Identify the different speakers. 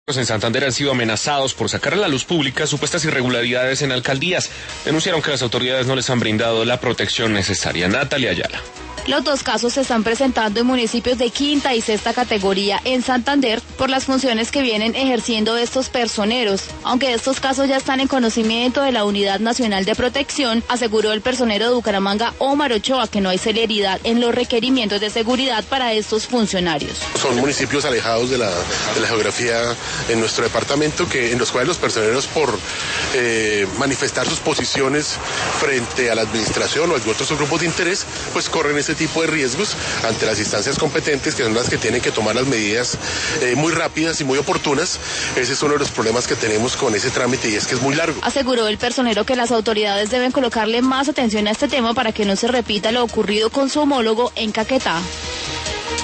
Speaker 1: En Santander han sido amenazados por sacar a la luz pública supuestas irregularidades en alcaldías. Denunciaron que las autoridades no les han brindado la protección necesaria. Natalia Ayala.
Speaker 2: Los dos casos se están presentando en municipios de quinta y sexta categoría en Santander por las funciones que vienen ejerciendo estos personeros. Aunque estos casos ya están en conocimiento de la Unidad Nacional de Protección, aseguró el personero de Bucaramanga, Omar Ochoa, que no hay celeridad en los requerimientos de seguridad para estos funcionarios.
Speaker 3: Son municipios alejados de la geografía en nuestro departamento, en los cuales los personeros, por manifestar sus posiciones frente a la administración o a otros grupos de interés, pues corren ese tipo de riesgos ante las instancias competentes, que son las que tienen que tomar las medidas muy rápidas y muy oportunas. Ese es uno de los problemas que tenemos con ese trámite, y es que es muy largo.
Speaker 2: Aseguró el personero que las autoridades deben colocarle más atención a este tema para que no se repita lo ocurrido con su homólogo en Caquetá.